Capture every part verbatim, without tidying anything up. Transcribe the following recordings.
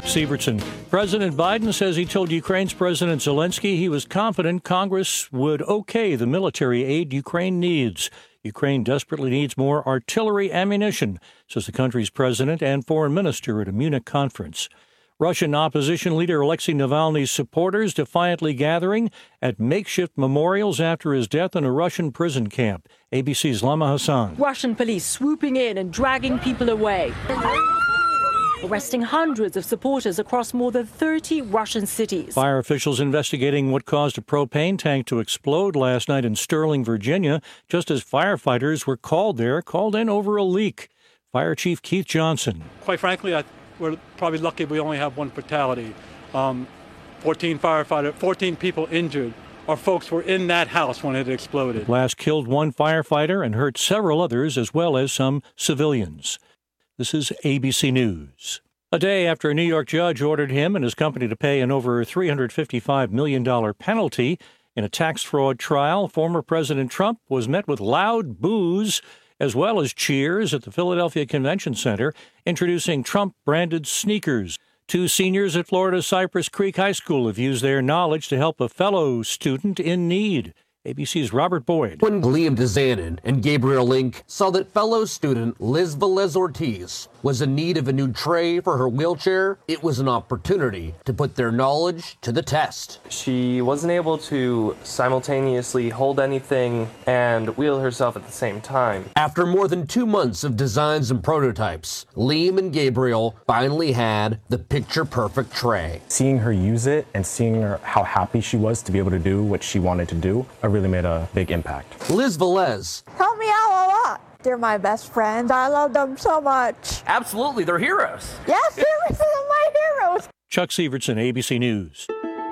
Sievertson. President Biden says he told Ukraine's President Zelensky he was confident Congress would okay the military aid Ukraine needs. Ukraine desperately needs more artillery ammunition, says the country's president and foreign minister at a Munich conference. Russian opposition leader Alexei Navalny's supporters defiantly gathering at makeshift memorials after his death in a Russian prison camp. A B C's Lama Hassan. Russian police swooping in and dragging people away, arresting hundreds of supporters across more than thirty Russian cities. Fire officials investigating what caused a propane tank to explode last night in Sterling, Virginia, just as firefighters were called there, called in over a leak. Fire Chief Keith Johnson. Quite frankly, I we're probably lucky we only have one fatality. Um, fourteen firefighters, fourteen people injured. Our folks were in that house when it exploded. The blast killed one firefighter and hurt several others, as well as some civilians. This is A B C News. A day after a New York judge ordered him and his company to pay an over three hundred fifty-five million dollars penalty in a tax fraud trial, former President Trump was met with loud boos as well as cheers at the Philadelphia Convention Center, introducing Trump-branded sneakers. Two seniors at Florida's Cypress Creek High School have used their knowledge to help a fellow student in need. A B C's Robert Boyd. When Liam DeZanin and Gabriel Link saw that fellow student Liz Velez Ortiz was in need of a new tray for her wheelchair, it was an opportunity to put their knowledge to the test. She wasn't able to simultaneously hold anything and wheel herself at the same time. After more than two months of designs and prototypes, Liam and Gabriel finally had the picture-perfect tray. Seeing her use it and seeing her how happy she was to be able to do what she wanted to do, I really made a big impact. Liz Velez. Help me out a lot. They're my best friends. I love them so much. Absolutely, they're heroes. Yes, they're my heroes. Chuck Sievertson, A B C News.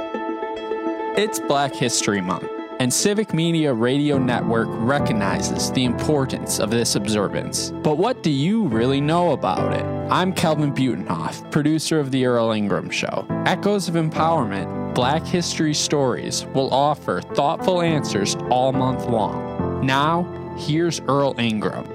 It's Black History Month, and Civic Media Radio Network recognizes the importance of this observance. But what do you really know about it? I'm Kelvin Butenhoff, producer of The Earl Ingram Show. Echoes of Empowerment, Black History Stories will offer thoughtful answers all month long. Now, here's Earl Ingram.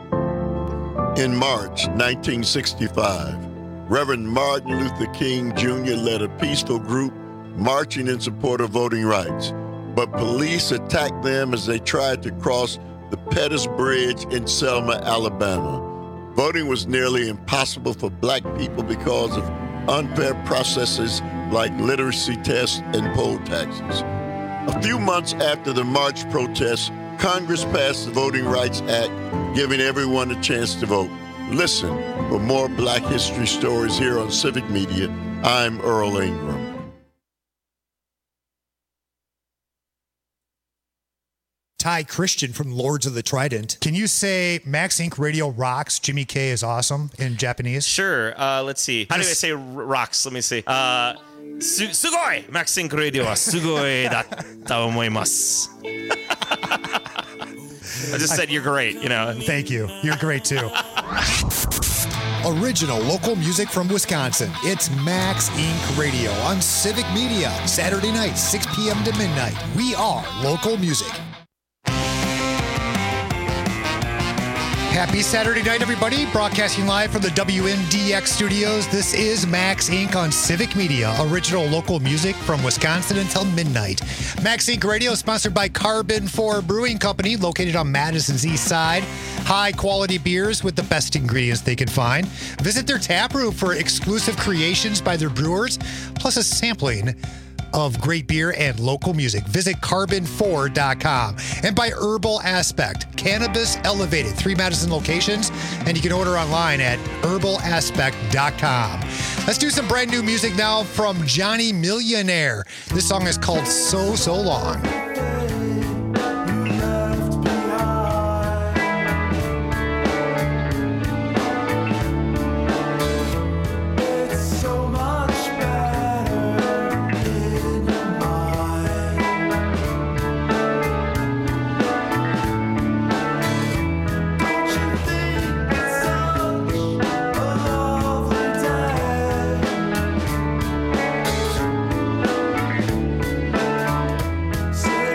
In March nineteen sixty-five, Reverend Martin Luther King Junior led a peaceful group marching in support of voting rights, but police attacked them as they tried to cross the Pettus Bridge in Selma, Alabama. Voting was nearly impossible for black people because of unfair processes like literacy tests and poll taxes. A few months after the march protests, Congress passed the Voting Rights Act, giving everyone a chance to vote. Listen for more Black History stories here on Civic Media. I'm Earl Ingram. Ty Christian from Lords of the Trident. Can you say Max Incorporated Radio rocks, Jimmy K is awesome in Japanese? Sure. Uh, let's see. How do I say r- rocks? Let me see. Uh, su- sugoi! Max Incorporated Radio wa sugoi datta omoimasu. I just said you're great, you know. Thank you. You're great too. Original local music from Wisconsin. It's Max Incorporated Radio on Civic Media. Saturday night, six p.m. to midnight. We are local music. Happy Saturday night, everybody. Broadcasting live from the W N D X studios. This is Max Incorporated on Civic Media. Original local music from Wisconsin until midnight. Max Incorporated Radio is sponsored by Carbon four Brewing Company, located on Madison's east side. High quality beers with the best ingredients they can find. Visit their tap room for exclusive creations by their brewers, plus a sampling of great beer and local music. Visit carbon four dot com. And by Herbal Aspect, cannabis elevated, three Madison locations, and you can order online at herbal aspect dot com. Let's do some brand new music now from Johnny Millionaire. This song is called So So Long. Say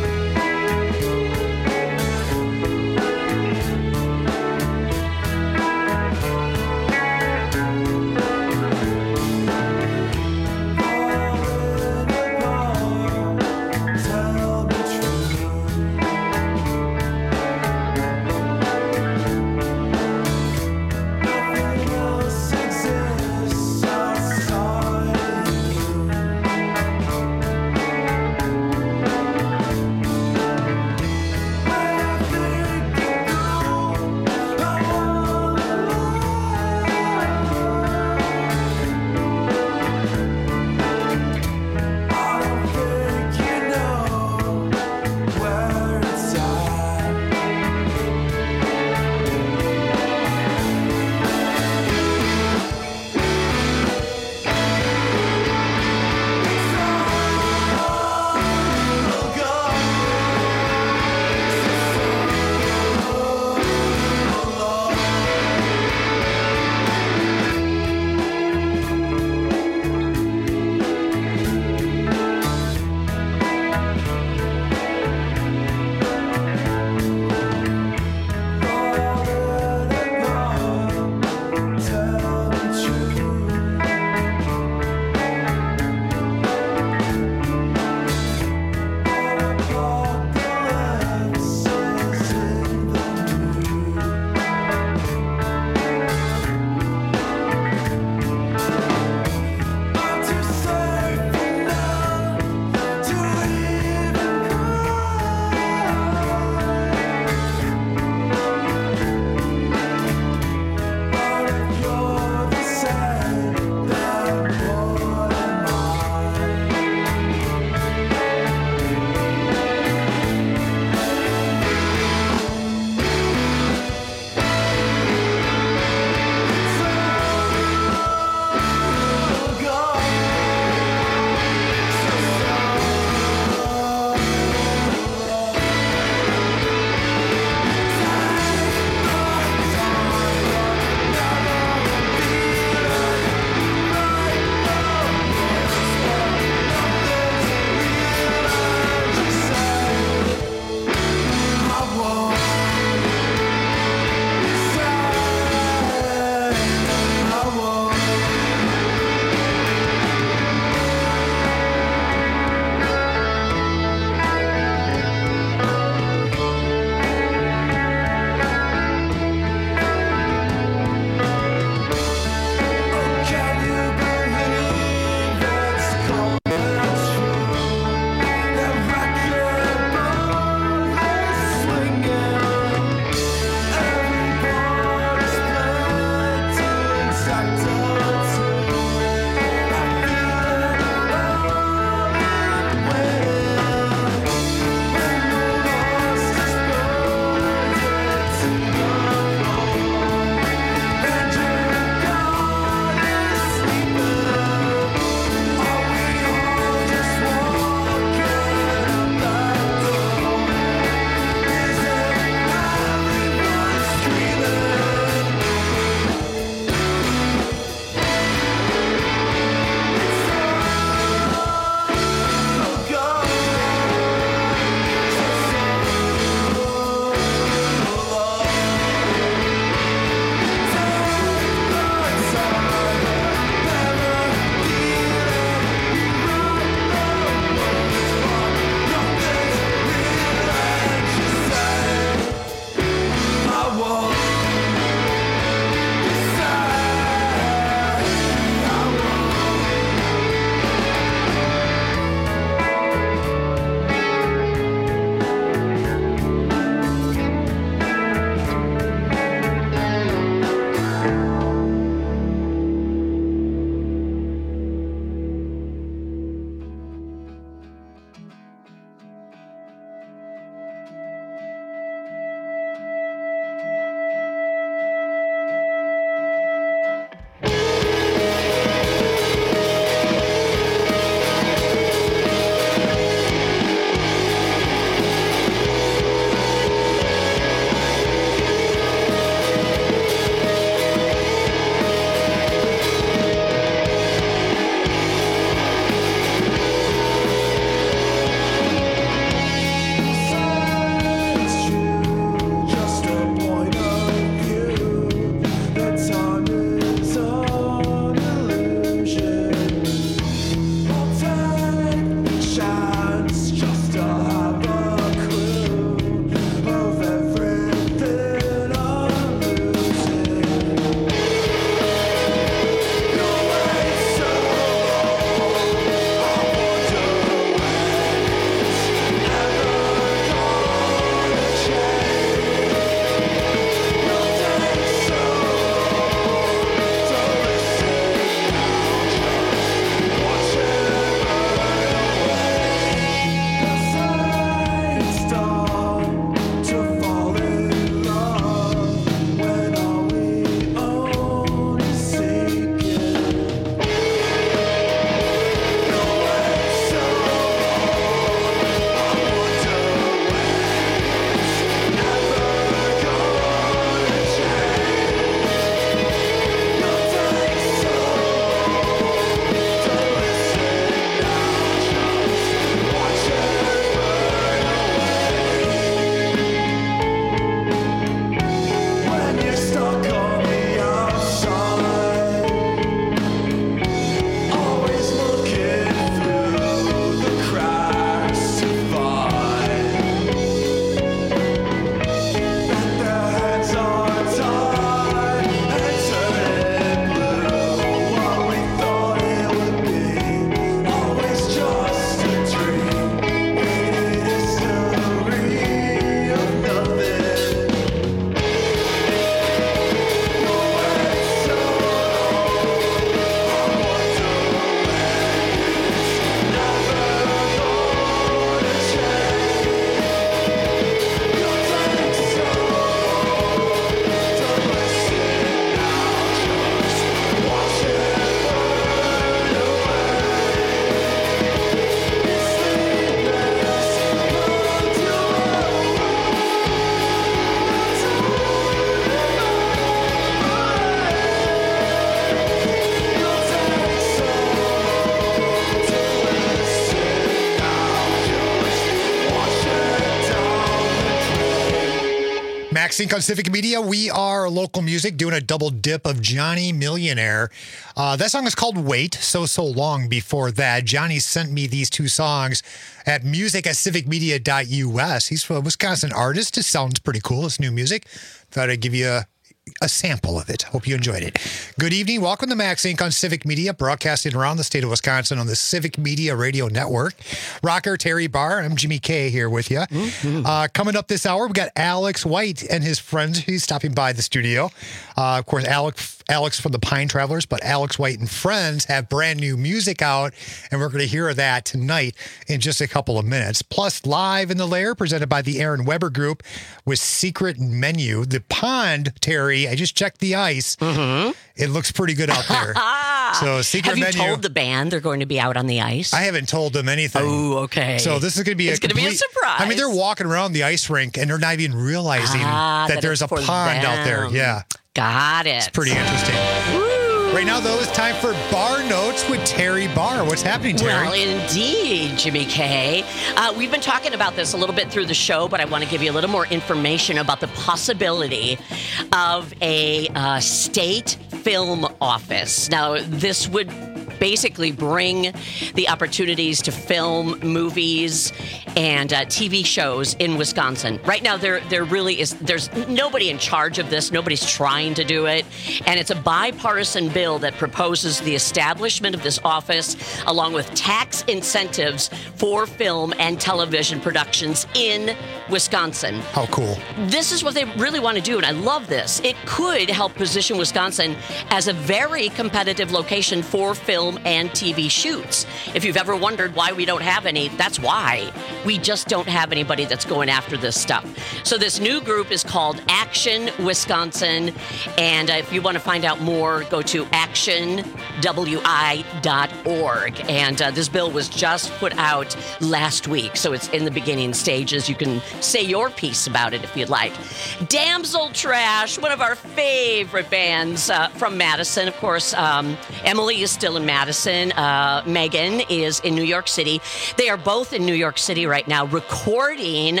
Max Inc on Civic Media. We are local music doing a double dip of Johnny Millionaire. Uh, that song is called Wait, So So Long before that. Johnny sent me these two songs at music at civic media dot U S. He's a Wisconsin artist. It sounds pretty cool. It's new music. Thought I'd give you a a sample of it. Hope you enjoyed it. Good evening. Welcome to Max Inc on Civic Media, broadcasting around the state of Wisconsin on the Civic Media Radio Network. Rocker Terry Barr. I'm Jimmy K here with you. Mm-hmm. Uh, coming up this hour, we got Alex White and his friends. He's stopping by the studio. Uh, of course, Alex Alex from the Pine Travelers, but Alex White and friends have brand new music out, and we're going to hear that tonight in just a couple of minutes. Plus, live in the lair, presented by the Aaron Weber Group with Secret Menu. The pond, Terry, I just checked the ice. Mm-hmm. It looks pretty good out there. So, Secret Have you Menu. told the band they're going to be out on the ice? I haven't told them anything. Oh, okay. So this is going to be it's a going to complete, be a surprise. I mean, they're walking around the ice rink and they're not even realizing ah, that, that there's a pond them. out there. Yeah. Got it. It's pretty interesting. Woo. Right now, though, it's time for Bar Notes with Terry Barr. What's happening, Terry? Well, indeed, Jimmy K. Uh, we've been talking about this a little bit through the show, but I want to give you a little more information about the possibility of a uh, state film office. Now, this would basically bring the opportunities to film movies and uh, T V shows in Wisconsin. Right now, there there really is, there's nobody in charge of this. Nobody's trying to do it. And it's a bipartisan bill that proposes the establishment of this office along with tax incentives for film and television productions in Wisconsin. How cool. This is what they really want to do, and I love this. It could help position Wisconsin as a very competitive location for film and T V shoots. If you've ever wondered why we don't have any, that's why. We just don't have anybody that's going after this stuff. So this new group is called Action Wisconsin, and uh, if you want to find out more, go to action w i dot org. And uh, this bill was just put out last week, so it's in the beginning stages. You can say your piece about it if you'd like. Damsel Trash, one of our favorite bands uh, from Madison. Of course, um, Emily is still in Madison. Uh, Megan is in New York City. They are both in New York City right now recording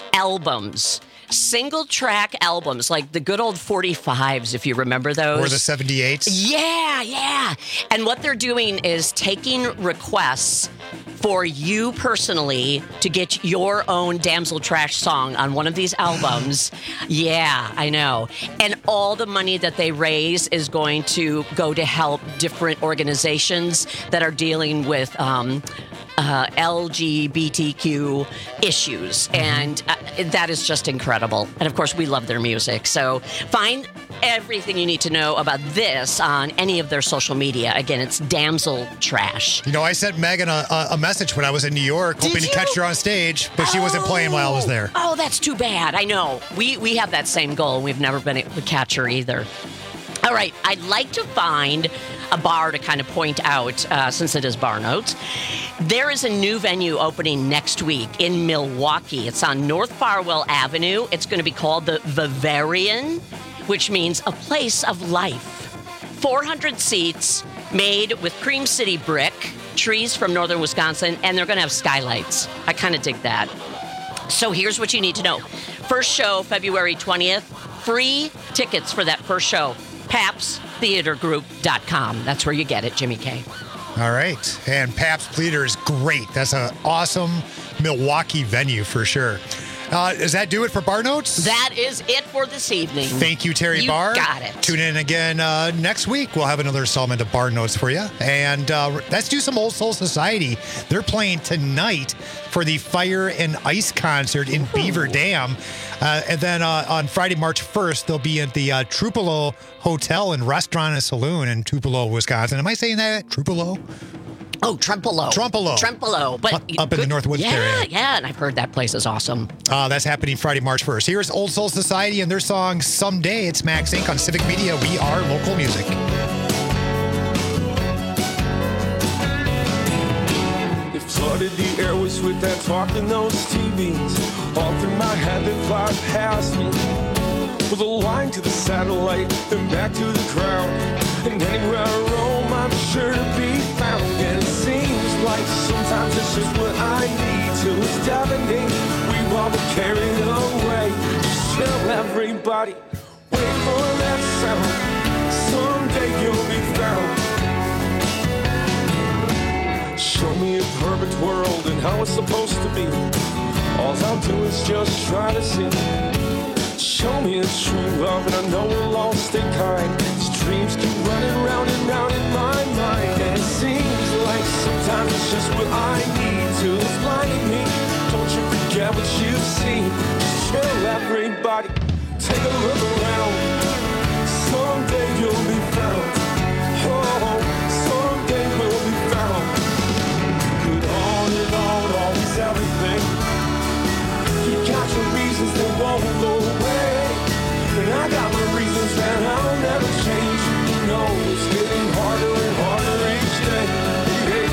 albums. Single track albums, like the good old forty-fives, if you remember those. Or the seventy-eights. Yeah, yeah. And what they're doing is taking requests for you personally to get your own Damsel Trash song on one of these albums. Yeah, I know. And all the money that they raise is going to go to help different organizations that are dealing with um, Uh, L G B T Q issues, and uh, that is just incredible. And of course, we love their music. So find everything you need to know about this on any of their social media. Again, it's Damsel Trash. You know, I sent Megan a, a message when I was in New York, hoping to catch her on stage, but oh. she wasn't playing while I was there. Oh, that's too bad. I know. We we have that same goal. We've never been able to catch her either. All right, I'd like to find a bar to kind of point out, uh, since it is Bar Notes. There is a new venue opening next week in Milwaukee. It's on North Farwell Avenue. It's going to be called the Bavarian, which means a place of life. four hundred seats made with Cream City brick, trees from northern Wisconsin, and they're going to have skylights. I kind of dig that. So here's what you need to know. First show, February twentieth. Free tickets for that first show. Paps Theater Group dot com. That's where you get it, Jimmy K. All right. And Pabst Theater is great. That's an awesome Milwaukee venue for sure. Uh, does that do it for Bar Notes? That is it for this evening. Thank you, Terry you Barr. got it. Tune in again uh, next week. We'll have another installment of Bar Notes for you. And uh, let's do some Old Soul Society. They're playing tonight for the Fire and Ice concert in Ooh. Beaver Dam. Uh, and then uh, on Friday, March first, they'll be at the uh, Tupelo Hotel and Restaurant and Saloon in Tupelo, Wisconsin. Am I saying that? Tupelo? Oh, Trempolo. Trempolo. Trempolo. But up, up in the Northwoods yeah, area. Yeah, yeah, and I've heard that place is awesome. Uh, that's happening Friday, March first. Here's Old Soul Society and their song, Someday. It's Max Inc on Civic Media. We are local music. They flooded the airways with that talk in those T Vs. All through my head they fly past me. With a line to the satellite, then back to the ground. And anywhere I roam, I'm sure to be found. And it seems like sometimes it's just what I need. Till it's deafening, we all be carried away. Still have everybody. Wait for that sound. Someday you'll be found. Show me a perfect world and how it's supposed to be. All I'll do is just try to see. Show me a true love and I know we'll all stay kind. These dreams keep running round and round in my mind. And it seems like sometimes it's just what I need to. It's blinding me. Don't you forget what you've seen. Just chill, everybody. Take a look around. Someday you'll be found. Oh, someday we'll be found. But on and on, always everything. You got your reasons that won't go away. And I got my reasons that I'll never change. You know it's getting harder and harder each day. Hey.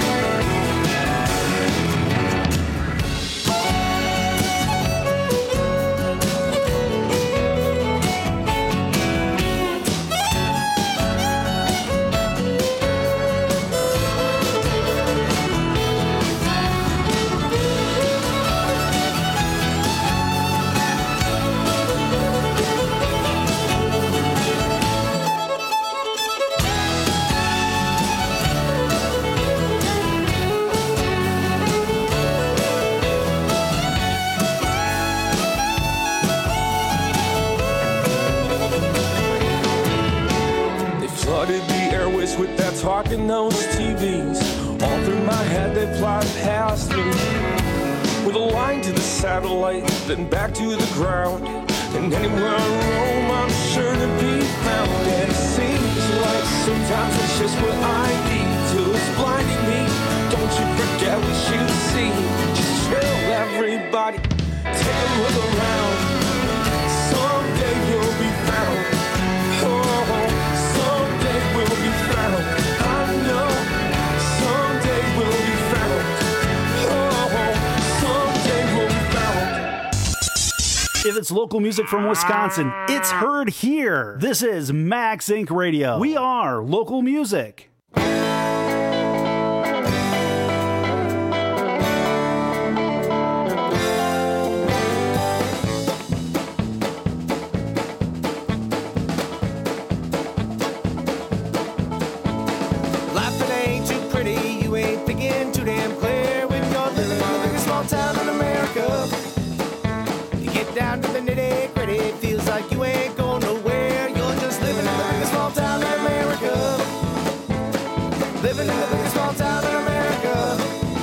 With that talk in those T Vs, all through my head they fly past me. With a line to the satellite, then back to the ground. And anywhere I roam, I'm sure to be found. And it seems like sometimes it's just what I need to. It's blinding me. Don't you forget what you see. Just chill, everybody. Take a look around. Someday you'll be found. Oh, someday we'll be found. I know someday we'll be found. Oh, someday we'll be found. If it's local music from Wisconsin, it's heard here. This is Max Incorporated. Radio. We are local music. Down to the nitty gritty, it feels like you ain't going nowhere. You're just living in the biggest small town in America. Living in the biggest small town in America.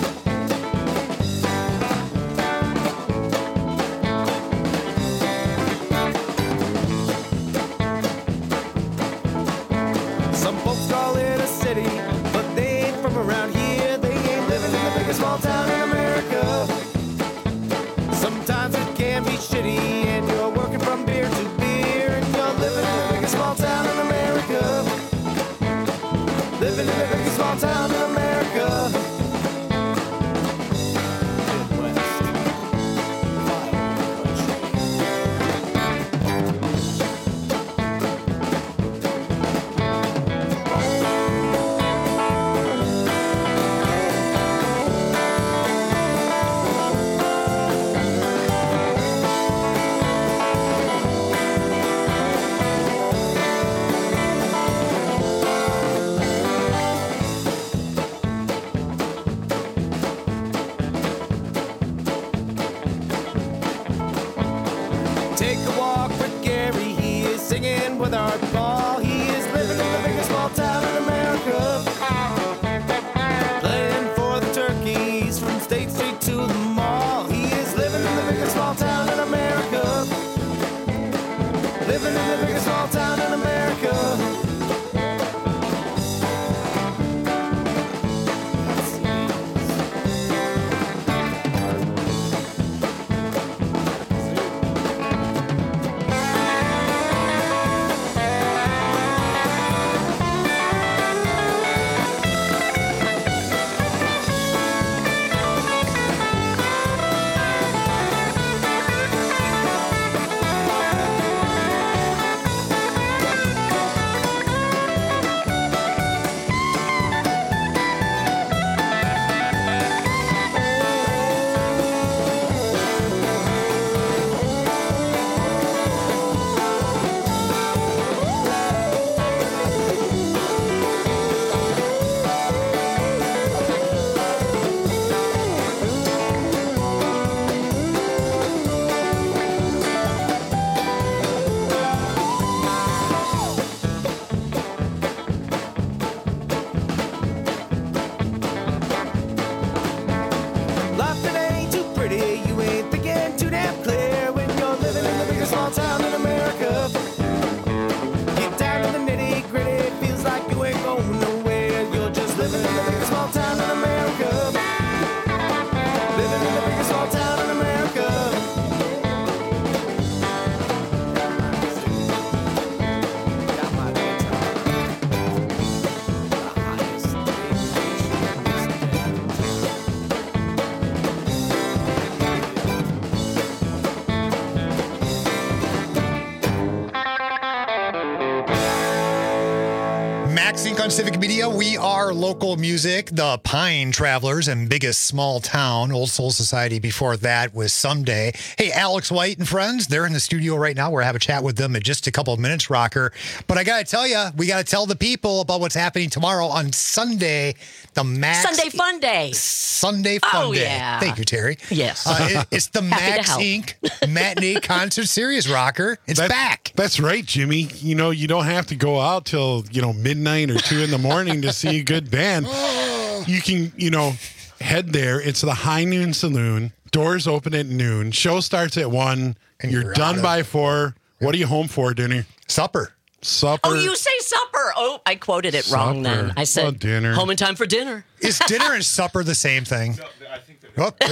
Some folks call it a city, but they ain't from around here. They ain't living in the biggest small town in America. Sometimes it can be shitty and you're working from beer to beer and you're living in the biggest small town in America. Living in the biggest small town in America. Take a walk with Gary, he is singing with Art Ball. He is living in the biggest small town in America. Playing for the turkeys from State Street to the mall. He is living in the biggest small town in America. Living in the biggest small town in America. Max Inc on Civic Media. We are local music, the Pine Travelers and Biggest Small Town. Old Soul Society before that was Someday. Hey, Alex White and friends, they're in the studio right now. We're having a chat with them in just a couple of minutes, Rocker. But I got to tell you, we got to tell the people about what's happening tomorrow on Sunday. The Max Sunday Fun Day. Sunday Fun oh, Day. Yeah. Thank you, Terry. Yes. Uh, it, it's the Max Incorporated. Matinee Concert Series, Rocker. It's that, back. That's right, Jimmy. You know, you don't have to go out till, you know, midnight or two in the morning to see a good band. You can, you know, head there. It's the High Noon Saloon. Doors open at noon. Show starts at one. And you're, you're done by four. What are you home for, dinner? Supper. Supper. Oh, you say supper. Oh, I quoted it supper. wrong then. I said oh, dinner. Home in time for dinner. Is dinner and supper the same thing? No, I think they're oh,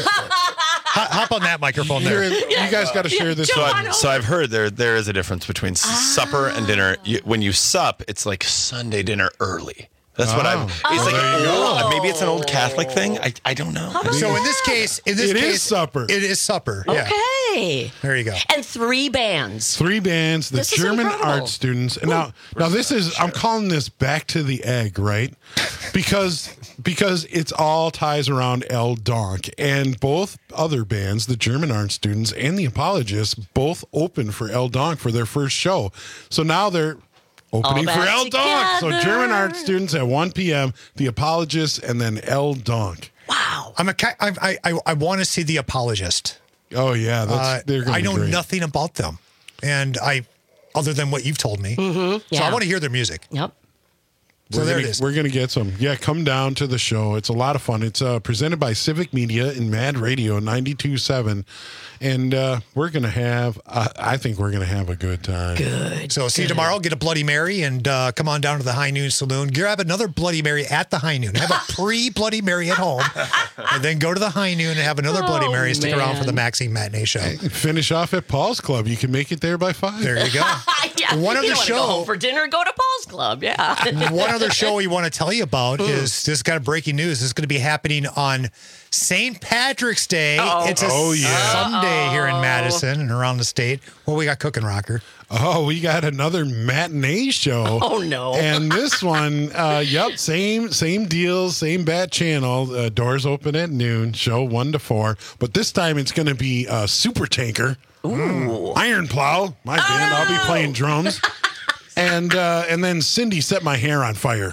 hop on that microphone there. You guys got to share this. So I've, so I've heard there there is a difference between ah. supper and dinner. You, when you sup, it's like Sunday dinner early. That's oh. what I'm. It's oh. like old, maybe it's an old Catholic thing. I I don't know. So in this case, in this it case, is supper. It is supper. Okay. Yeah. There you go. And three bands. Three bands. The this German art students. And now, now this is. I'm calling this back to the egg, right? Because because it's all ties around El Donk, and both other bands, the German art students and the Apologists, both opened for El Donk for their first show. So now they're opening for El Donk. So German art students at one p.m., the Apologists, and then El Donk. Wow. I'm a, I, I, I want to see the Apologist. Oh, yeah. That's, uh, they're gonna I know be great. nothing about them. And I, other than what you've told me. Mm-hmm. Yeah. So I want to hear their music. Yep. So we're there gonna, it is. We're going to get some. Yeah, come down to the show. It's a lot of fun. It's uh, presented by Civic Media and Mad Radio ninety-two point seven. And uh, we're going to have, uh, I think we're going to have a good time. Good. So see you tomorrow. Get a Bloody Mary and uh, come on down to the High Noon Saloon. Grab another Bloody Mary at the High Noon. Have a pre-Bloody Mary at home. And then go to the High Noon and have another oh, Bloody Mary. Stick man. around for the Maxine Matinee Show. Finish off at Paul's Club. You can make it there by five. There you go. yeah. One other you show. Go home for dinner, go to Paul's Club. Yeah. One other show we want to tell you about mm. is this kind of breaking news. This is going to be happening on Saint Patrick's Day. Uh-oh. It's a oh, yeah. Sunday Uh-oh. here in Madison and around the state. What we got cooking, Rocker? Oh, we got another matinee show. Oh, no. And this one, uh, yep, same same deal, same bat channel. Uh, doors open at noon, show one to four. But this time it's going to be uh, Super Tanker. Ooh. Iron Plow, my oh, band. No. I'll be playing drums. and uh, and then Cindy Set My Hair on Fire.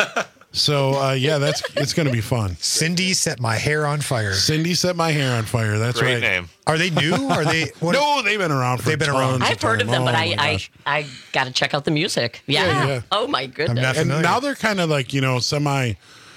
So, uh, yeah, that's it's going to be fun. Cindy Set My Hair on Fire. Cindy Set My Hair on Fire. That's Great right. name. Are they new? Are they? What no, they've been around for They've been around. I've heard of them, oh, but I, I I got to check out the music. Yeah. yeah, yeah. Oh, my goodness. I'm not and familiar. now they're kind of like, you know, semi...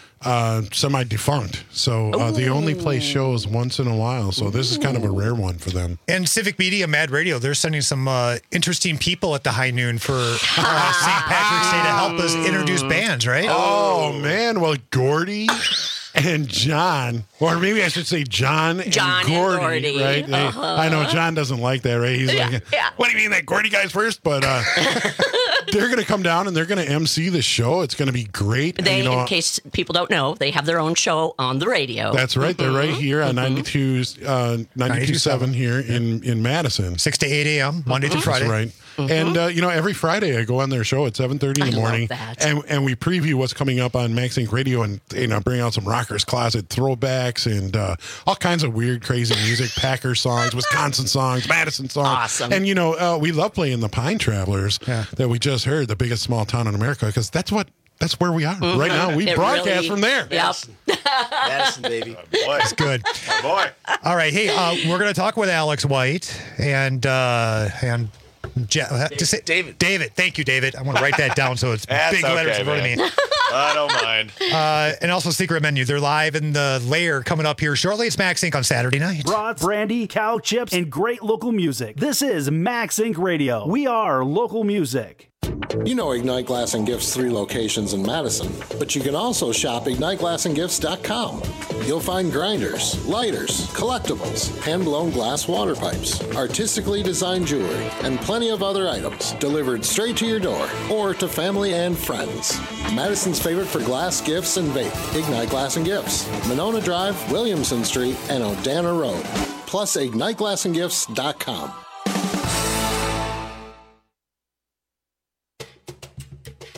Uh, semi-defunct, so uh, they only play shows once in a while. So this is kind of a rare one for them. And Civic Media, Mad Radio, they're sending some uh, interesting people at the High Noon for uh, Saint Patrick's Day to help us introduce bands, right? Oh man, well Gordy and John, or maybe I should say John and John Gordy, and Gordy. right? They, uh-huh. I know John doesn't like that, right? He's yeah, like, yeah. "What do you mean that Gordy guy's first?" But uh, they're going to come down and they're going to M C the show. It's going to be great. They, and, you know, in case people don't know, they have their own show on the radio. That's right. They're right here on mm-hmm. ninety-two, uh, ninety-two point seven here in, in Madison. six to eight a.m., Monday mm-hmm. to Friday. That's right. Mm-hmm. And, uh, you know, every Friday I go on their show at seven thirty in the I morning. Love that. And, and we preview what's coming up on Max Inc Radio and, you know, bring out some Rockers Closet throwbacks and uh, all kinds of weird, crazy music, Packer songs, Wisconsin songs, Madison songs. Awesome. And, you know, uh, we love playing the Pine Travelers yeah. that we just heard, the biggest small town in America, because that's what That's where we are mm-hmm. right now. We it broadcast really, from there. Yep. Madison, baby. Oh, boy. That's good. Oh, boy. All right. Hey, uh, we're going to talk with Alex White and uh, and Je- David. to say, David. David. Thank you, David. I want to write that down so it's That's big okay, letters in front man. of me. I don't mind. Uh, and also Secret Menu. They're live in the Lair coming up here shortly. It's Max Inc on Saturday night. Brats, brandy, cow chips, and great local music. This is Max Inc Radio. We are local music. You know Ignite Glass and Gifts' three locations in Madison, but you can also shop ignite glass and gifts dot com. You'll find grinders, lighters, collectibles, hand-blown glass water pipes, artistically designed jewelry, and plenty of other items delivered straight to your door or to family and friends. Madison's favorite for glass, gifts, and vape, Ignite Glass and Gifts, Monona Drive, Williamson Street, and Odana Road, plus ignite glass and gifts dot com. Hi,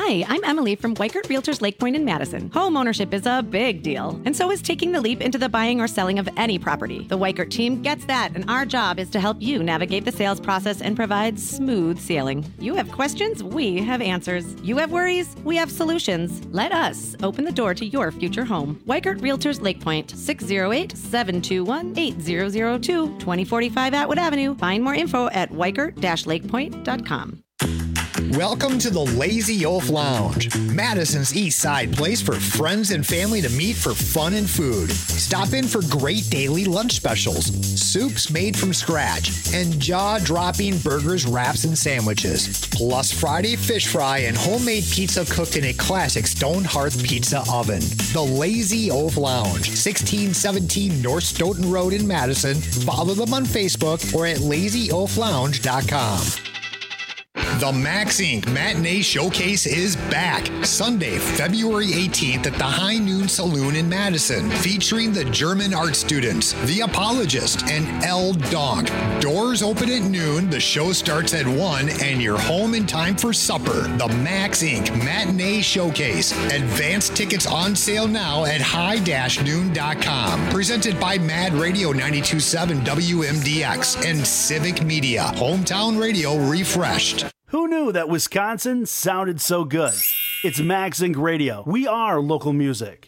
Hi, I'm Emily from Weikert Realtors Lake Point in Madison. Home ownership is a big deal, and so is taking the leap into the buying or selling of any property. The Weikert team gets that, and our job is to help you navigate the sales process and provide smooth sailing. You have questions, we have answers. You have worries, we have solutions. Let us open the door to your future home. Weikert Realtors Lake Point, six oh eight, seven two one, eight zero zero two, twenty forty-five Atwood Avenue. Find more info at weikert dash lake point dot com. Welcome to the Lazy Oaf Lounge, Madison's East Side place for friends and family to meet for fun and food. Stop in for great daily lunch specials, soups made from scratch, and jaw-dropping burgers, wraps, and sandwiches. Plus Friday fish fry and homemade pizza cooked in a classic stone hearth pizza oven. The Lazy Oaf Lounge, sixteen seventeen North Stoughton Road in Madison. Follow them on Facebook or at lazy oaf lounge dot com. The Max Incorporated. Matinee Showcase is back Sunday, February eighteenth at the High Noon Saloon in Madison, featuring the German art students, The Apologist, and El Donk. Doors open at noon, the show starts at one, and you're home in time for supper. The Max Incorporated. Matinee Showcase. Advanced tickets on sale now at high dash noon dot com. Presented by Mad Radio ninety-two point seven W M D X and Civic Media. Hometown radio refreshed. Who knew that Wisconsin sounded so good? It's Max Inc Radio. We are local music.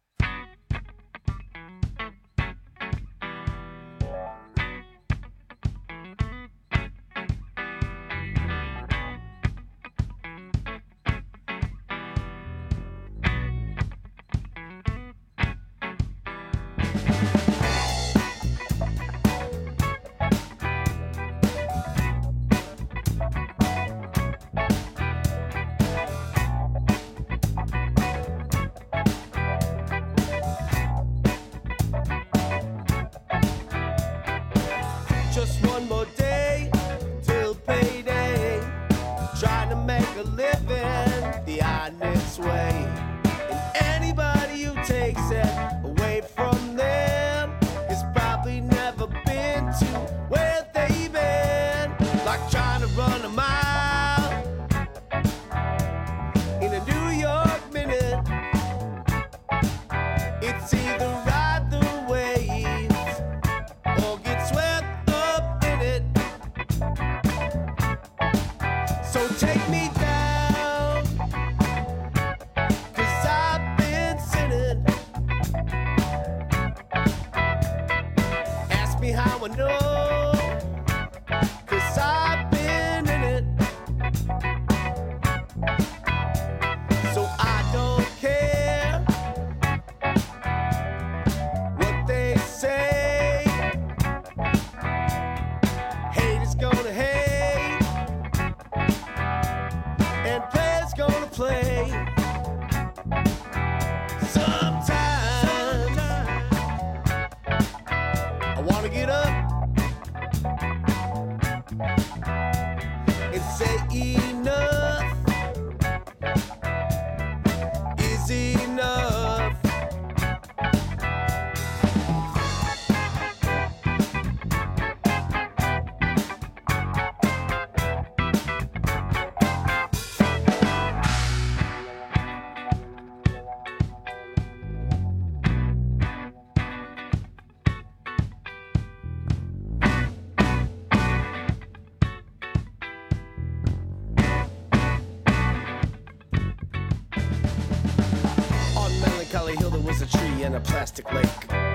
A plastic lake,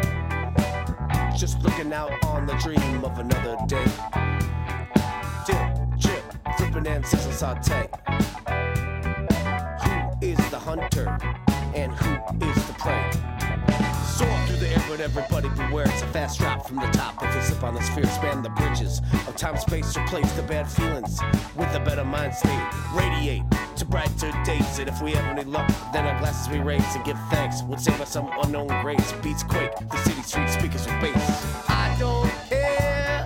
just looking out on the dream of another day. Dip, drip, flipping and sizzle saute. Who is the hunter and who is the prey? Soar through the air, but everybody beware. It's a fast drop from the top. If you slip on the sphere, span the bridges of time, space, replace the bad feelings with a better mind state. Radiate to brighter days, and if we have any luck, then our glasses we raise and give thanks. Would save us some unknown grace. Beats quake, the city street speakers with bass. I don't care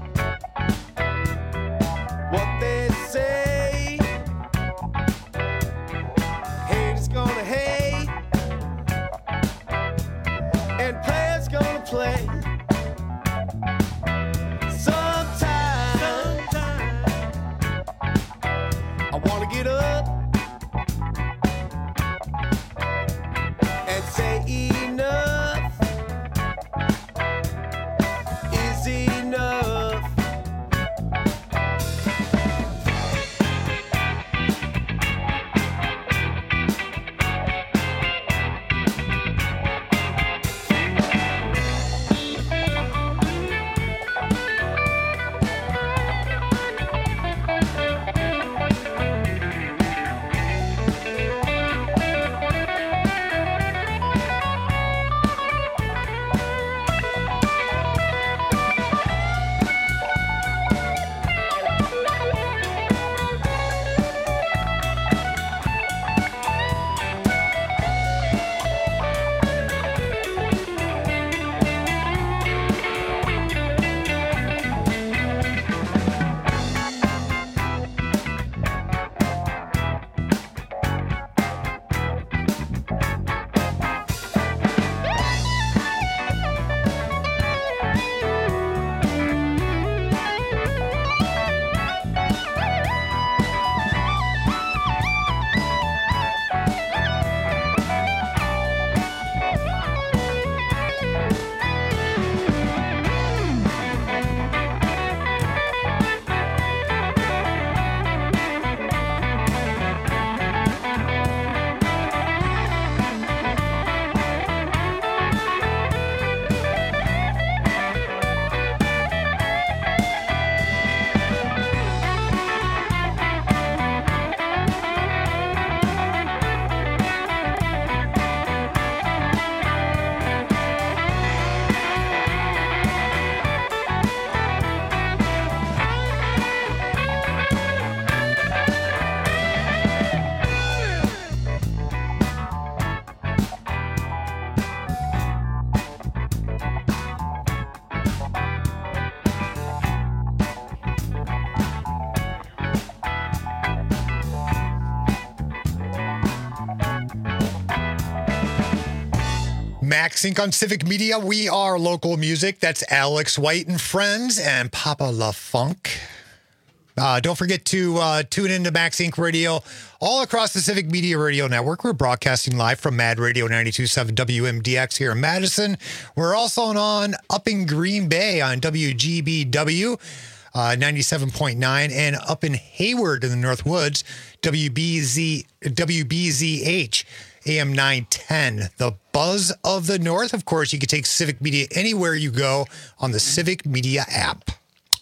what they say. Haters gonna hate, and players gonna play. Sometime I wanna get up Max Inc on Civic Media. We are local music. That's Alex White and Friends and Papa La Funk. Uh, don't forget to uh, tune into Max Inc Radio all across the Civic Media Radio Network. We're broadcasting live from Mad Radio ninety-two point seven W M D X here in Madison. We're also on up in Green Bay on W G B W uh, ninety-seven point nine, and up in Hayward in the North Woods, W B Z W B Z H A M nine ten. The buzz of the North. Of course, you can take Civic Media anywhere you go on the Civic Media app.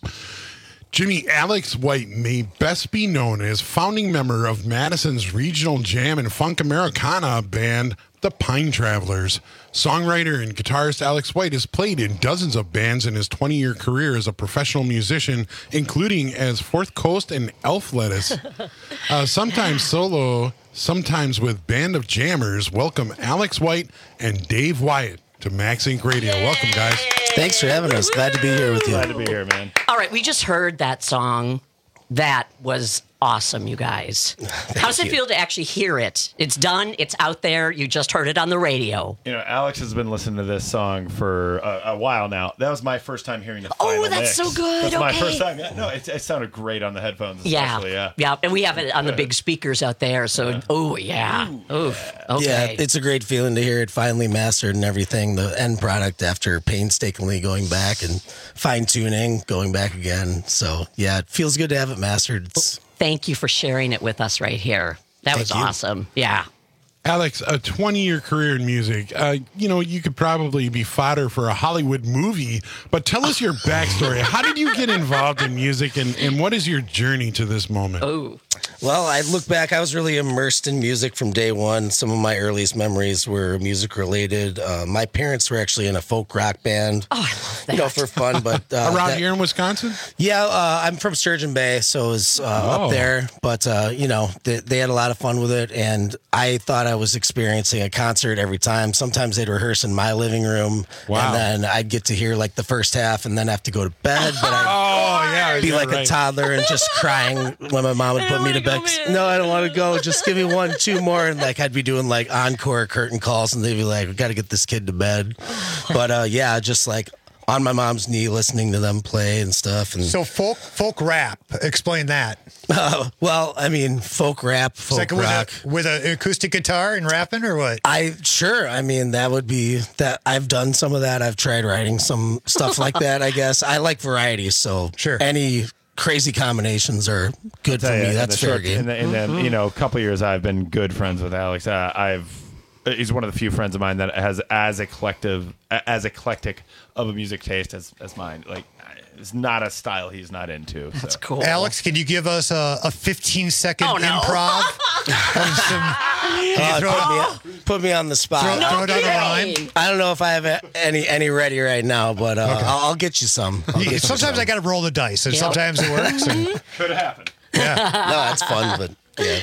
Jimmy, Alex White may best be known as founding member of Madison's regional jam and funk Americana band, the Pine Travelers. Songwriter and guitarist Alex White has played in dozens of bands in his twenty-year career as a professional musician, including as Fourth Coast and Elf Lettuce. Uh, sometimes solo, sometimes with Band of Jammers. Welcome Alex White and Dave Wyatt to Max Inc Radio. Welcome, guys. Thanks for having us. Glad to be here with you. Glad to be here, man. All right, we just heard that song. That was awesome, you guys. How does it you. feel to actually hear it? It's done. It's out there. You just heard it on the radio. You know, Alex has been listening to this song for a, a while now. That was my first time hearing the final Oh, that's mix. so good. That's my Okay. first time. Yeah, no, it, it sounded great on the headphones, especially. Yeah, Yeah. yeah, and we have it on the big speakers out there. So, oh yeah, Oof. Okay. Yeah, it's a great feeling to hear it finally mastered and everything. The end product after painstakingly going back and fine tuning, going back again. So yeah, it feels good to have it mastered. It's, Thank you for sharing it with us right here. That Thank was you. awesome. Yeah. Alex, a twenty-year career in music. Uh, you know, you could probably be fodder for a Hollywood movie, but tell us your backstory. How did you get involved in music, and, and what is your journey to this moment? Oh. Well, I look back, I was really immersed in music from day one. Some of my earliest memories were music related. Uh, my parents were actually in a folk rock band. Oh, I love that. You know, for fun, but uh, Around that- here in Wisconsin? Yeah, uh, I'm from Sturgeon Bay, so it was uh, Oh. up there. But, uh, you know, they, they had a lot of fun with it, and I thought I was experiencing a concert every time. Sometimes they'd rehearse in my living room, Wow. and then I'd get to hear, like, the first half and then have to go to bed. But I'd Oh, yeah. be you're like right. a toddler and just crying when my mom would put me to bed. No, I don't want to go. Just give me one, two more. And, like, I'd be doing, like, encore curtain calls, and they'd be like, we got to get this kid to bed. But, uh, yeah, just, like, on my mom's knee listening to them play and stuff. And So folk folk rap. Explain that. Uh, well, I mean, folk rap, It's folk like rock. with a, with an acoustic guitar and rapping, or what? I sure. I mean, that would be that. I've done some of that. I've tried writing some stuff like that. I guess I like variety, so Sure. any crazy combinations are good for Tell you, me. in That's the fair short- game. In the, in the you know, couple years, I've been good friends with Alex. Uh, I've he's one of the few friends of mine that has as eclectic as eclectic of a music taste as as mine. Like, it's not a style he's not into. That's so. cool. Alex, can you give us a, a fifteen second Oh, no. improv? of some, Uh, throw put, me, put me on the spot. throw, No throw down a rhyme. kidding. I don't know if I have a- any any ready right now, but uh, I'll, I'll get you some. I'll get you Sometimes some. I got to roll the dice, and Yep. sometimes it works. And, Could happen. yeah. No, that's fun, but yeah.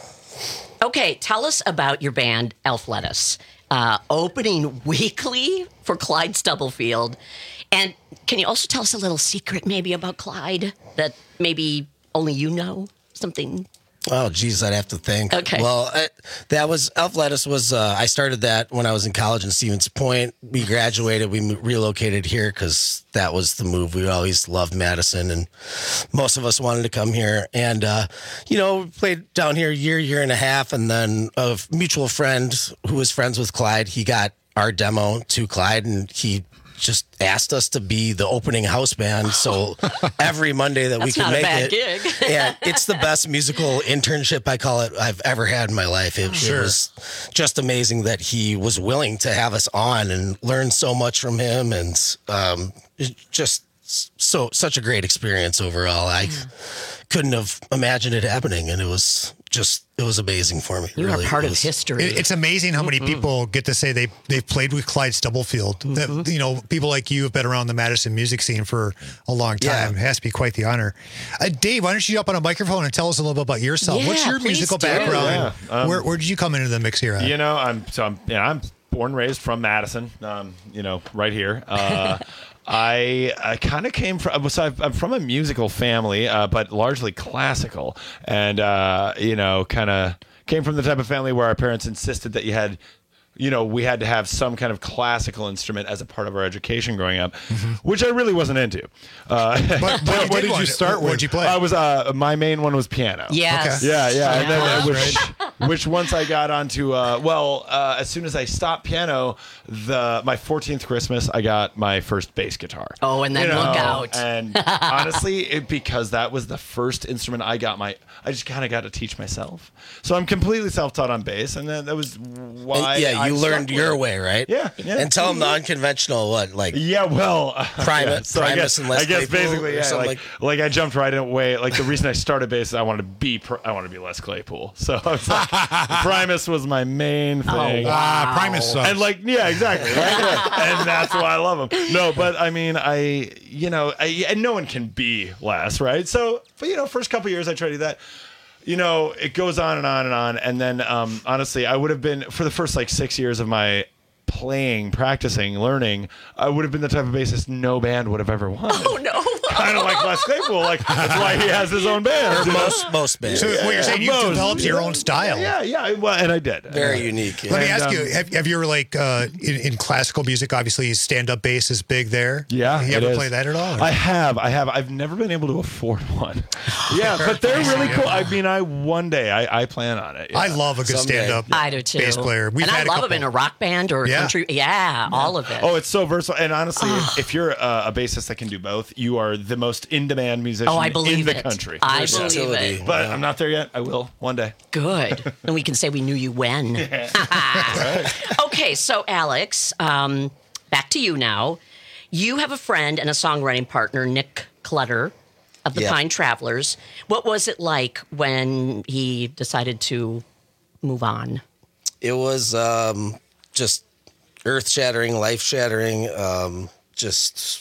Okay, tell us about your band, Elf Lettuce, uh, opening weekly for Clyde Stubblefield. And can you also tell us a little secret maybe about Clyde that maybe only you know? Something. Oh, geez, I'd have to think. Okay. Well, I, that was Elf Lettuce was. Uh, I started that when I was in college in Stevens Point. We graduated. We mo- relocated here because that was the move. We always loved Madison, and most of us wanted to come here. And uh, you know, we played down here a year, year and a half, and then a mutual friend who was friends with Clyde, he got our demo to Clyde, and he just asked us to be the opening house band. So every Monday that we That's could not a make bad it. gig. Yeah, it's the best musical internship, I call it, I've ever had in my life. It, it was just amazing that he was willing to have us on and learn so much from him, and um, it just so such a great experience overall. I couldn't have imagined it happening, and it was just it was amazing for me. You really. are part It of was- history. It- it's amazing how many people get to say they they've played with Clyde Stubblefield. That, you know, people like you have been around the Madison music scene for a long time. It has to be quite the honor. Uh, Dave, why don't you jump on a microphone and tell us a little bit about yourself? Yeah, What's your please musical do. background? Yeah, um, where where did you come into the mix here? At? You know, I'm so I'm yeah, I'm born and raised from Madison. Um, you know, right here. Uh, I I kind of came from so I've, I'm from a musical family, uh, but largely classical, and uh, you know, kind of came from the type of family where our parents insisted that you had you know, we had to have some kind of classical instrument as a part of our education growing up, which I really wasn't into. Uh, But, but you what did did one. you start What with? did you play? I was uh, my main one was piano. Yes. Okay. Yeah, yeah, and then, Yeah. uh, which, which once I got onto, uh, well, uh, as soon as I stopped piano, the my fourteenth Christmas, I got my first bass guitar. Oh, and then You know, look out. And honestly, it, because that was the first instrument I got my, I just kind of got to teach myself. So I'm completely self-taught on bass, and then that was why. And, yeah, I you stuck learned with your it. way, right? Yeah, yeah. And tell them the unconventional what, like Yeah, well, uh, Primus- yeah. So I Primus guess, and Les I guess Claypool basically, or yeah, something like, like I jumped right away. Like the reason I started bass is I wanted to be, Pr- I wanted to be Les Claypool. So I was like, Primus was my main thing. Ah, Primus sucks. And like, yeah, exactly. Right? And that's why I love him. No, but I mean, I, you know, I, and no one can be Les, right? So, but you know, first couple years I tried to do that. You know, it goes on and on and on. And then, um, honestly, I would have been, for the first like six years of my playing, practicing, learning, I would have been the type of bassist no band would have ever wanted. Oh, no. Kind of like Les Claypool. Like, that's why he has his own band. or most most bands. So what you're saying, you've most, developed your own style. Yeah, yeah. Well, and I did. Very unique. Let me And, ask um, you: have, have you ever like uh, in, in classical music? Obviously, stand-up bass is big there. Yeah, you it ever is. play that at all? or- I have, I have. I've never been able to afford one. Yeah, but they're really cool. I mean, I one day I, I plan on it. yeah. I love a good Someday. stand-up I do too. bass player. We've and I had a love couple. them in a rock band or Yeah. country. Yeah, all of it. Oh, it's so versatile. And honestly, if, if you're a, a bassist that can do both, you are the most in-demand musician Oh, I believe in the it. country. I Versatility. believe it. But I'm not there yet. I will one day. Good. And we can say we knew you when. Okay, so Alex, um, back to you now. You have a friend and a songwriting partner, Nick Clutter of the Yeah. Pine Travelers. What was it like when he decided to move on? It was um, just earth shattering, life shattering. Um, just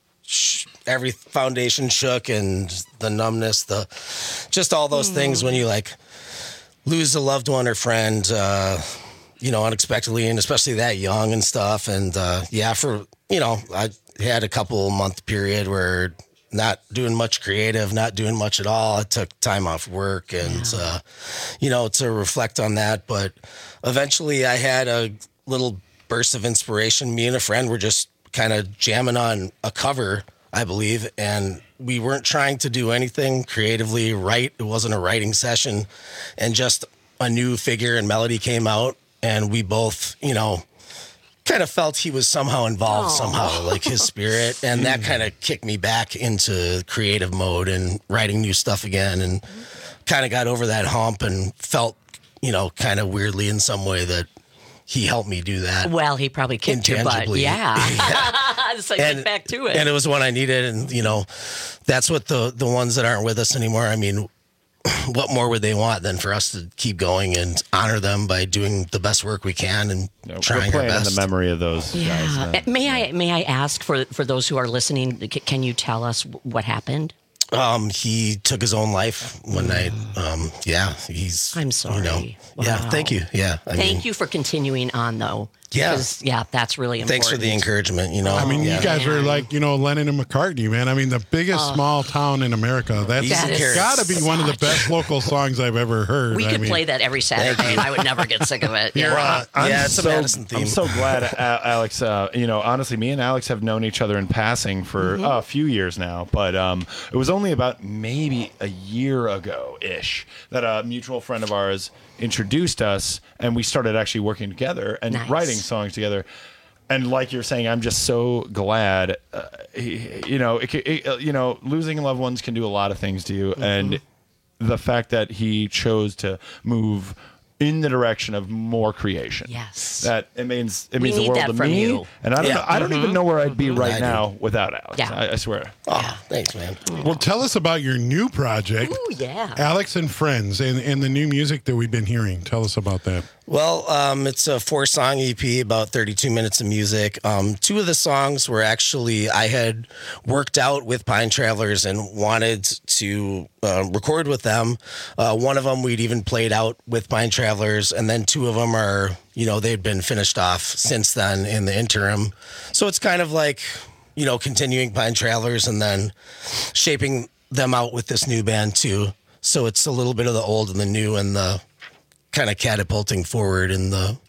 sh- every foundation shook, and the numbness, the just all those things when you like lose a loved one or friend, uh, you know, unexpectedly, and especially that young and stuff. And uh, yeah, for you know, I had a couple month period where not doing much creative, not doing much at all. I took time off work and, yeah. uh, you know, to reflect on that. But eventually I had a little burst of inspiration. Me and a friend were just kind of jamming on a cover, I believe. And we weren't trying to do anything creatively right. It wasn't a writing session. And just a new figure and melody came out. And we both, you know, kind of felt he was somehow involved Aww. somehow, like his spirit. And that kind of kicked me back into creative mode and writing new stuff again, and kind of got over that hump and felt, you know, kind of weirdly in some way that he helped me do that. Well, he probably kicked your butt. Intangibly. Yeah. Yeah. So And- get back to it. And it was one I needed. And, you know, that's what the, the ones that aren't with us anymore, I mean, what more would they want than for us to keep going and honor them by doing the best work we can and No, trying we're our playing in best? the memory of those yeah. guys. man. Uh, May I may I ask for for those who are listening? c- Can you tell us what happened? Um, he took his own life one night. Um, yeah, he's. I'm sorry. You know, Yeah, Wow. thank you. Yeah, I Thank mean, you for continuing on, though. Yeah. Because, yeah, that's really important. thanks for the encouragement. You know, I mean, yeah. you guys are like, you know, Lennon and McCartney, man. I mean, the biggest Oh. small town in America. That's That is got to be one of the such- best local songs I've ever heard. We I could mean, play that every Saturday, and I would never get sick of it. You're, Yeah. uh, yeah, it's a so, Madison theme. I'm so glad, uh, Alex. Uh, you know, honestly, me and Alex have known each other in passing for Mm-hmm. uh, a few years now, but um, it was only about maybe a year ago ish that a mutual friend of ours introduced us, and we started actually working together and Nice. writing songs together. And like you're saying, I'm just so glad. Uh, he, you know, it, it, uh, you know, losing loved ones can do a lot of things to you, Mm-hmm. and the fact that he chose to move in the direction of more creation. Yes. That it means it We means the need world that to from me. you. And I don't Yeah. know, I don't even know where I'd be right I do. now without Alex. Yeah. I, I swear. Oh, thanks, man. Well, tell us about your new project, Ooh, yeah. Alex and Friends, and, and the new music that we've been hearing. Tell us about that. Well, um, it's a four-song E P, about thirty-two minutes of music. Um, two of the songs were actually I had worked out with Pine Travelers and wanted to uh, record with them. Uh, one of them we'd even played out with Pine Travelers, and then two of them are, you know, they'd been finished off since then in the interim. So it's kind of like, you know, continuing Pine Travelers and then shaping them out with this new band too. So it's a little bit of the old and the new and the kind of catapulting forward in the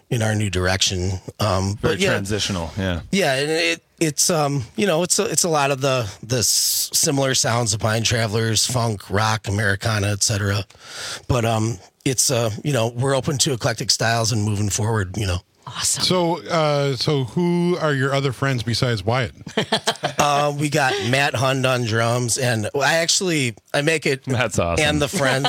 in our new direction. Um, Very but yeah, transitional. Yeah. Yeah, and it it's um you know it's a, it's a lot of the the s- similar sounds of Pine Travelers, funk, rock, Americana, et cetera. But um it's uh you know we're open to eclectic styles and moving forward. You know. Awesome. So, uh, so who are your other friends besides Wyatt? uh, we got Matt Hund on drums, and I actually I make it. That's awesome. And the friend,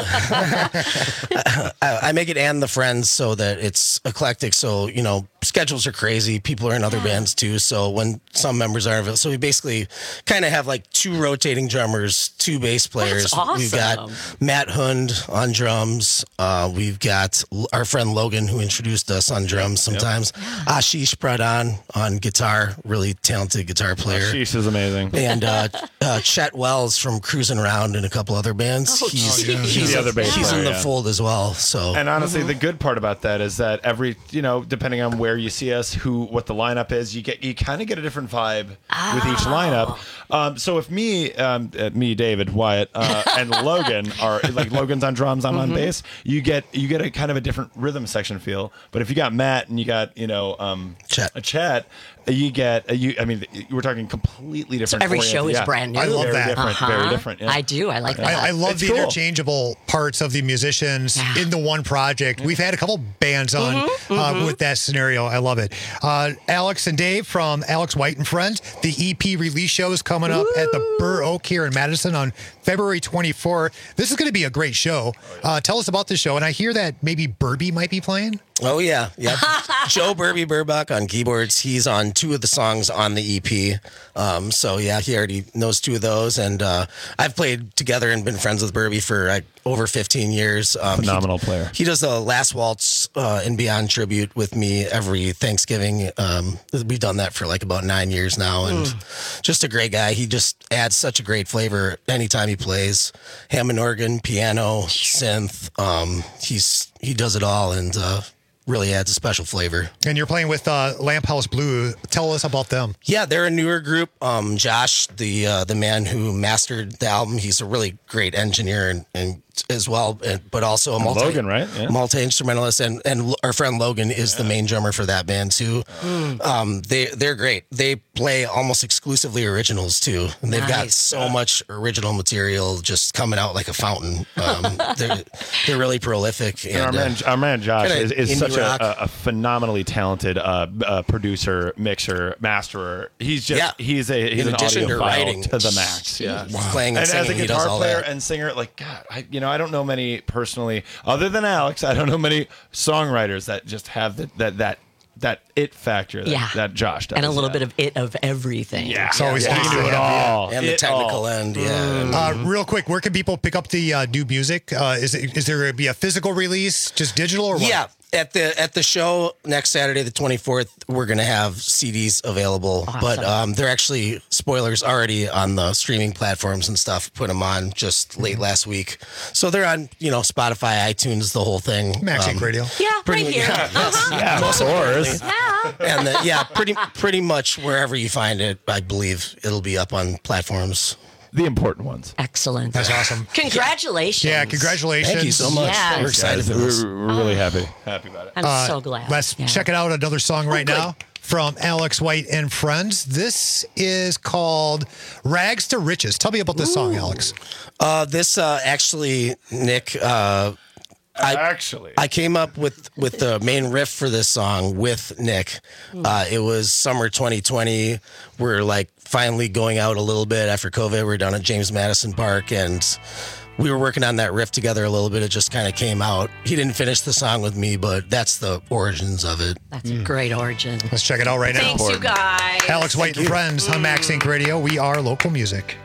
I, I make it and the friends so that it's eclectic. So you know, schedules are crazy. People are in other bands too. So when some members are available, so we basically kind of have like two rotating drummers, two bass players. That's awesome. We've got Matt Hund on drums. Uh, we've got L- our friend Logan who introduced us on drums sometimes. Ashish Pradhan on guitar, really talented guitar player. Ashish is amazing. And uh, uh, Chet Wells from Cruising Around and a couple other bands. Oh, he's geez. he's, He's the other bass he's player, in the yeah. fold as well. So And honestly, the good part about that is that every, you know, depending on where you see us, who, what the lineup is, you get, you kind of get a different vibe with each lineup. Um, so if me, um, uh, me, David, Wyatt, uh, and Logan are like Logan's on drums, I'm on bass, you get, you get a kind of a different rhythm section feel. But if you got Matt and you got, you know, um, Chet. a Chet, you get, a, you, I mean, we're talking completely different. Every oriented- show is yeah. brand new. I love very that. Different, Uh-huh. Very different. Yeah. I do. I like that. I, I love It's the cool. interchangeable parts of the musicians Yeah. in the one project. We've had a couple bands on uh, with that scenario. I love it. Uh, Alex and Dave from Alex White and Friends. The E P release show is coming up at the Burr Oak here in Madison on February twenty-fourth. This is going to be a great show. Uh, tell us about this show. And I hear that maybe Burby might be playing. Oh yeah, yeah. Joe Burby Burbach on keyboards. He's on two of the songs on the E P. Um, so yeah, he already knows two of those, and uh, I've played together and been friends with Burby for like over fifteen years. Um, Phenomenal he, player. He does the Last Waltz uh, and Beyond tribute with me every Thanksgiving. Um, we've done that for like about nine years now, and just a great guy. He just adds such a great flavor anytime he plays. Hammond organ, piano, synth. Um, he's he does it all, and uh, really adds a special flavor. And you're playing with uh, Lamp House Blue. Tell us about them. Yeah, they're a newer group. Um, Josh, the uh, the man who mastered the album, he's a really great engineer and, and as well, and, but also a And multi Logan, right? Yeah. multi instrumentalist, and and our friend Logan is the main drummer for that band too. Um, they they're great. They play almost exclusively originals too, and they've got Nice. so much original material just coming out like a fountain. Um, they're they're really prolific. And our And, man, uh, our man Josh kinda is, is indie such rock. a, a phenomenally talented uh, uh, producer, mixer, masterer. He's just Yeah. he's a he's In an addition to audiophile writing, to the max. Yeah, Jeez. Playing and and as a singing, he does guitar all player that. and singer, like God, I you know I don't know many personally other than Alex. I don't know many songwriters that just have the, that that that it factor that, Yeah. that Josh does, and a little yeah. bit of it of everything. Yeah, It's always yeah. nice to do it have, all and the It technical all. end, yeah. Uh, real quick, where can people pick up the uh, new music? Uh, is it, is there going to be a physical release, just digital, or what? Yeah, at the at the show next Saturday, the twenty-fourth, we're gonna have C Ds available. But um, they're actually spoilers already on the streaming platforms and stuff. Put them on just late last week, so they're on you know Spotify, iTunes, the whole thing. Max Inc. Radio. Yeah, Pretty right here. yeah, yes. Yeah, Most of course. importantly. And the, yeah, pretty pretty much wherever you find it, I believe it'll be up on platforms. The important ones. Excellent. That's awesome. Congratulations. Yeah, congratulations. Thank you so much. Yes. We're excited Guys, for this. we're, we're really happy happy about it. I'm Uh, so glad. Let's Yeah. check it out. Another song right good. now from Alex White and Friends. This is called Rags to Riches. Tell me about this song, Alex. Uh, this uh, actually, Nick. Uh, I, Actually, I came up with, with the main riff for this song with Nick. Uh, it was summer twenty twenty. We're like finally going out a little bit after COVID. We're down at James Madison Park, and we were working on that riff together a little bit. It just kind of came out. He didn't finish the song with me, but that's the origins of it. That's a great origin. Let's check it out right now. Thanks, you guys. Alex White and Friends on Max Inc. Radio. We are local music.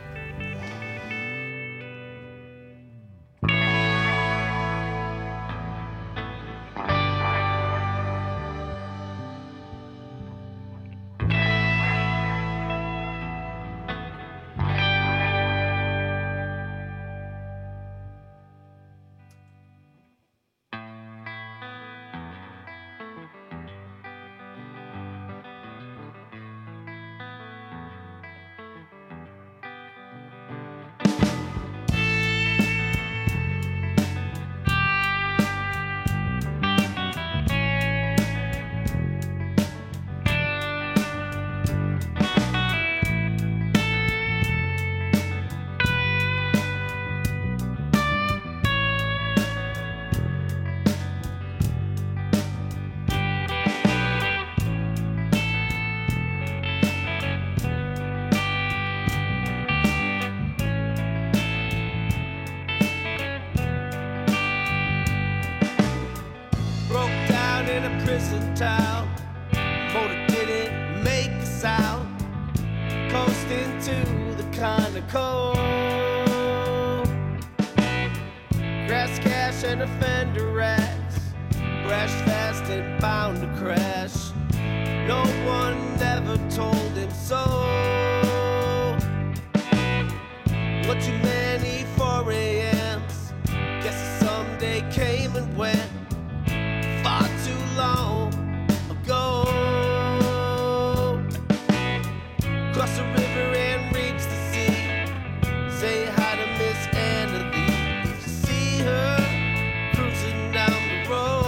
prison town. Motor didn't make a sound. Coasting to the kind of cold. Grass cash and a fender racks. Brash fast and bound to crash. No one ever told him so. What too many four a.m.s. Guess someday came and went. Far too long ago. Cross the river and reach the sea. Say hi to Miss Anna Lee. If you see her cruising down the road.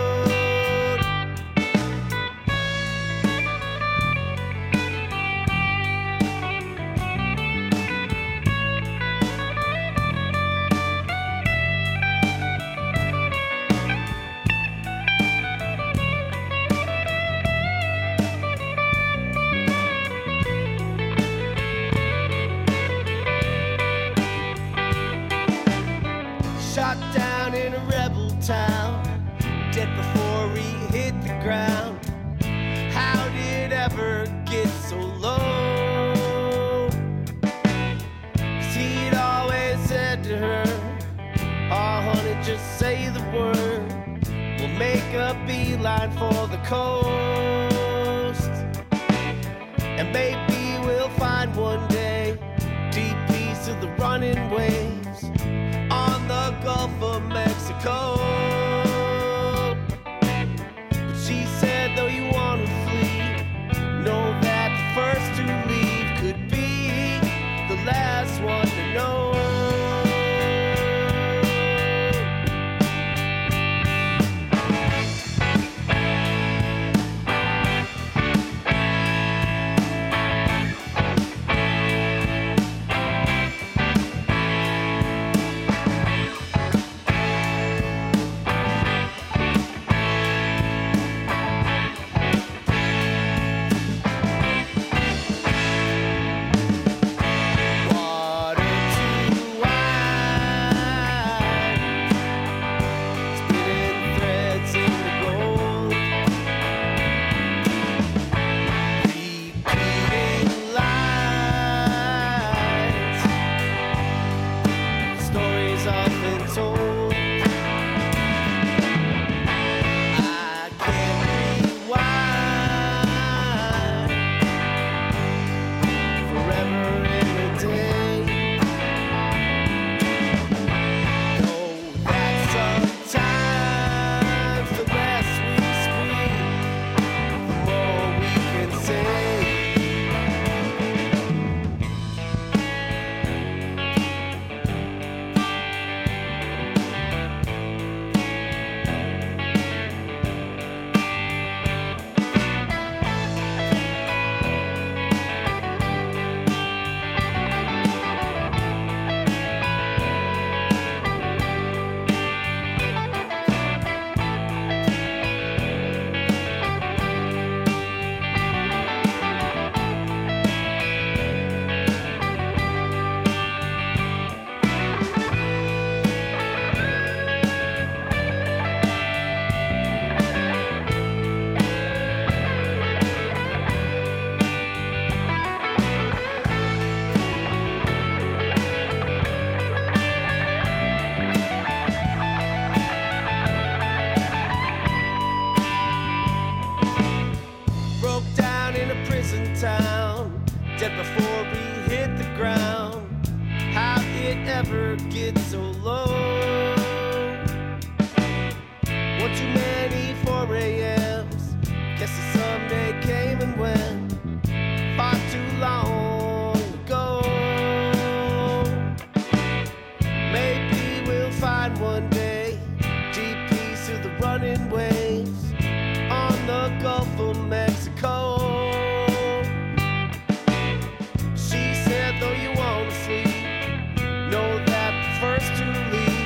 Shot down in a rebel town, dead before he hit the ground. How did it ever get so low? 'Cause he'd always said to her, oh honey, just say the word. We'll make a beeline for the coast. And maybe we'll find one day deep peace of the running waves on the Gulf of Mexico. But she said, though you want to flee, know that the first to leave could be the last one to know. Dead before we hit the ground. How it ever get so low? One too many four a.m.s. Guess the someday came and went. Far too long ago. Maybe we'll find one day deep peace of the running waves on the Gulf of Mexico. Though you want to sleep, know that the first to leave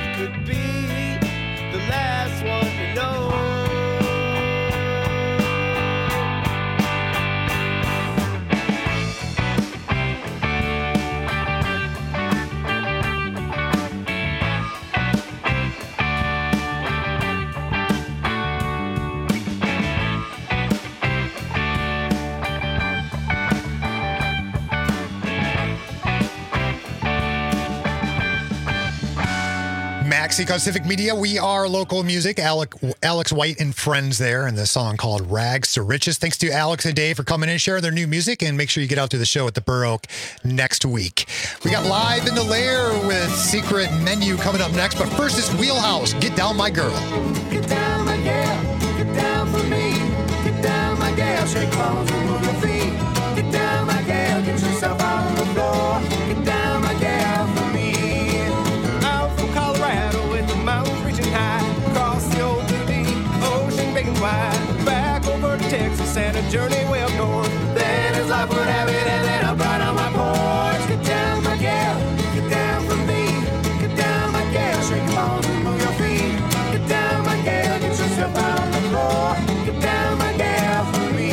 Max Inc on Civic Media. We are local music. Alec, Alex White and friends there, and the song called Rags to Riches. Thanks to Alex and Dave for coming in and sharing their new music, and make sure you get out to the show at the Burr Oak next week. We got Live in the Lair with Secret Menu coming up next, but first it's Wheelhouse. Get Down My Girl. Get down, my gal. Get down for me. Get down, my gal. Shake bones and move your feet. Get down, my gal. Get yourself out on the floor. Get down, my gal, for me. Out from Colorado with the mountains reaching high. Across the old blue deep ocean big and wide. Back over to Texas and a journey way up north. Then as life would have it, and then I'll ride on my porch. Get down, my gal. Get down for me. Get down, my gal. Shake your bones and move your feet. Get down, my gal. Get yourself out on the floor. Get down, my gal, for me.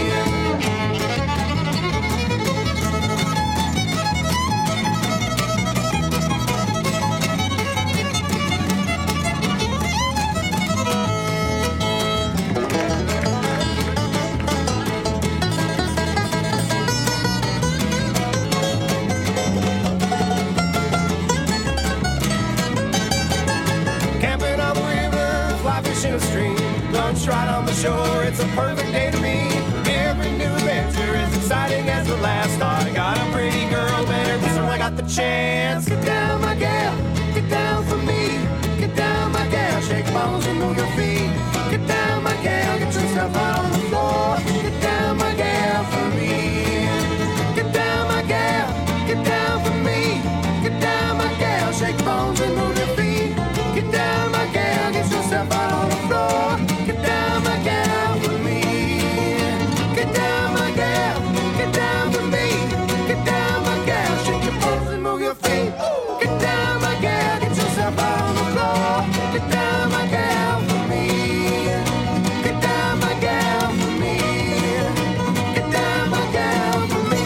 Camping on the river, fly fishing a stream, lunch right on the shore, it's a perfect day to me. Every new adventure is exciting as the last. I got a pretty girl, better kiss her when I got the chance. Get down, my gal, get down for me. Get down, my gal, shake bones and move your feet. Get down, my gal, get yourself out on the floor. Get down, my gal, for me. Get down, my gal, get down for me. Get down, my gal, shake bones and move your feet. Get down, my gal, get yourself out on the floor. Get down, my gal, for me. Get down, my gal, get down for me. Get down, my gal, shake your bones and move your feet. Get down, my gal, get yourself out on the floor. Get down, my gal, for me. Get down, my gal, for me. Get down, my gal, for me.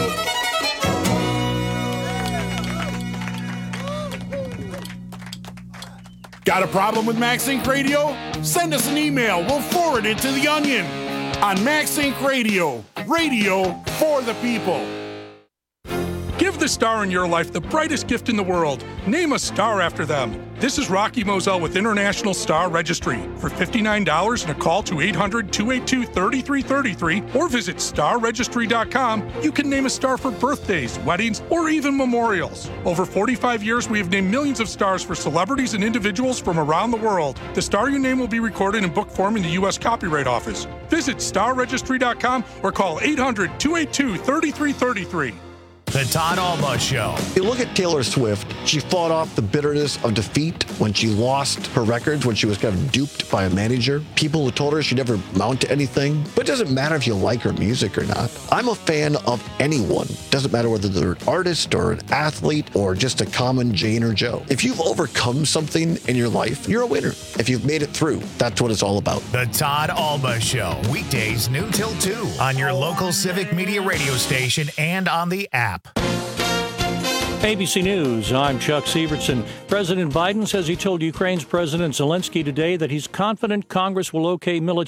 Got a problem with Max Inc Radio? Send us an email. We'll forward it to The Onion on Max Inc Radio. Radio for the people. Give the star in your life the brightest gift in the world. Name a star after them. This is Rocky Moselle with International Star Registry. For fifty-nine dollars and a call to eight hundred, two eight two, three three three three or visit star registry dot com, you can name a star for birthdays, weddings, or even memorials. Over forty-five years, we have named millions of stars for celebrities and individuals from around the world. The star you name will be recorded in book form in the U S Copyright Office. Visit star registry dot com or call eight hundred, two eight two, three three three three. The Todd Alba Show. You look at Taylor Swift. She fought off the bitterness of defeat when she lost her records, when she was kind of duped by a manager. People who told her she'd never amount to anything. But it doesn't matter if you like her music or not. I'm a fan of anyone. Doesn't matter whether they're an artist or an athlete or just a common Jane or Joe. If you've overcome something in your life, you're a winner. If you've made it through, that's what it's all about. The Todd Alba Show. Weekdays noon till two on your local Civic Media radio station and on the app. A B C News, I'm Chuck Sievertson. President Biden says he told Ukraine's President Zelensky today that he's confident Congress will okay military